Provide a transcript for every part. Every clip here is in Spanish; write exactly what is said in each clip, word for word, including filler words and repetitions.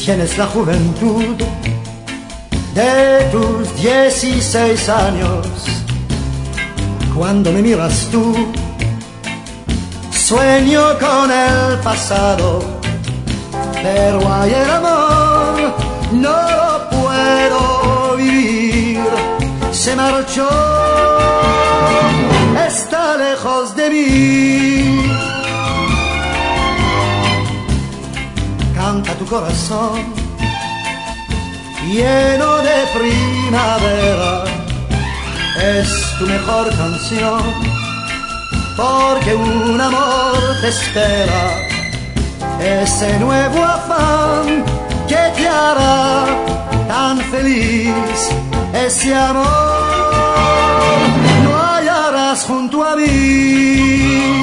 tienes la juventud de tus dieciséis años. Cuando me miras tú, sueño con el pasado, pero hay el amor, no lo puedo vivir. Se marchó, está lejos de mí. Canta tu corazón, lleno de primavera, es tu mejor canción, porque un amor te espera, ese nuevo afán que te hará tan feliz, ese amor lo hallarás junto a mí.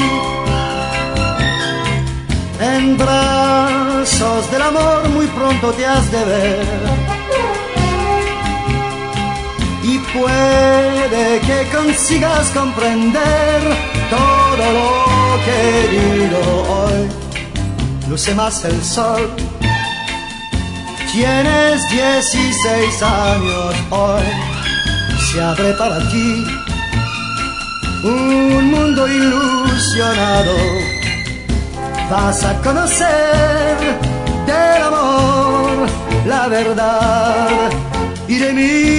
En brazos del amor muy pronto te has de ver, y puede que consigas comprender todo lo que digo hoy. Luce más el sol, tienes dieciséis años hoy. Se abre para ti un mundo ilusionado. Vas a conocer del amor la verdad y de mí